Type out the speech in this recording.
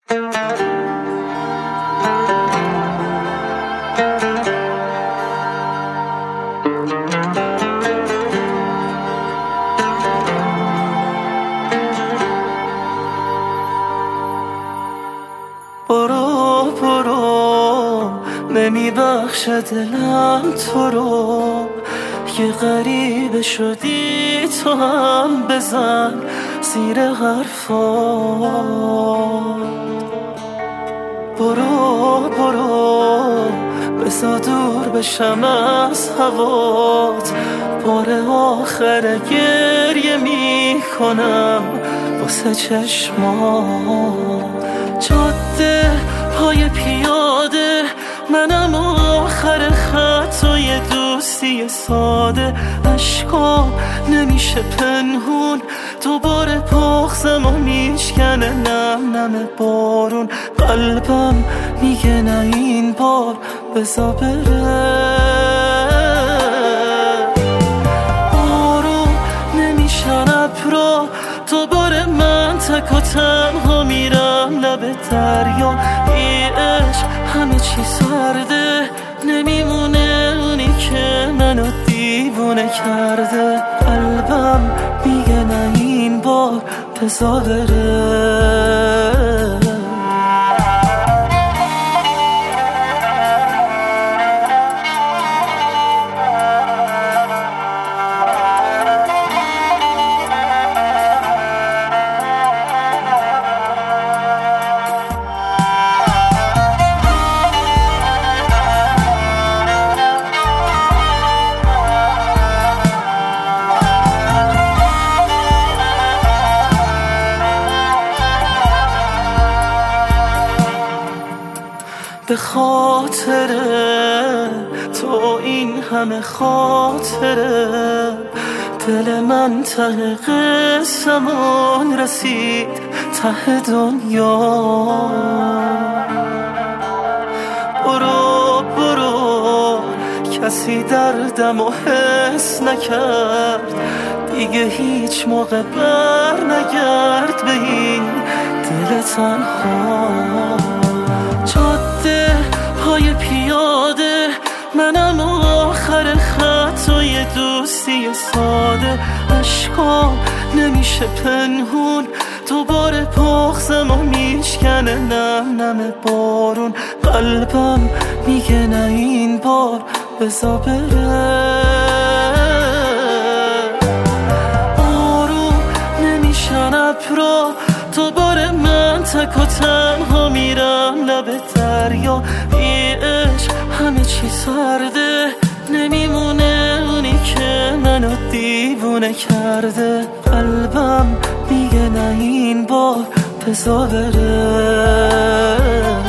برو برو نمیبخشه دلم تو رو، یه غریبه شدی تو هم بزن زیر حرفات. برو برو بذار دور بشم از هوات، بار آخر گریه میکنم واسه چشمات. جاده پای پیاده منم آخر خط و یه دوستی ساده، عشقام نمیشه پنهون دوباره پخزم و میشکنه نم نم بارون. قلبم میگه نه این بار بذار بره، آروم نمیشن ابرا دوباره من تک و تنها میرم لب دریا. ای عشق همه چی سرده، نمیمونه اونی که منو دیوونه کرده. قلبم میگه نه این بار بذار بره. به خاطر تو این همه خاطره، دل من ته قسمون رسید ته دنیا. برو برو کسی دردم و حس نکرد دیگه، هیچ موقع بر نگرد به این دل تنها. جاده پای پیاده منم آخر خط و یه دوستی ساده، عشقام نمیشه پنهون دوباره پخزم و میشکنه نم نم بارون. قلبم میگه نه این بار بذار بره، آروم نمیشن ابرا دوباره من تک و تنها میرم لب دریا. ای عشق همه چی سرده، نمیمونه اونی که منو دیوونه کرده. قلبم میگه نه این بار بذار بره.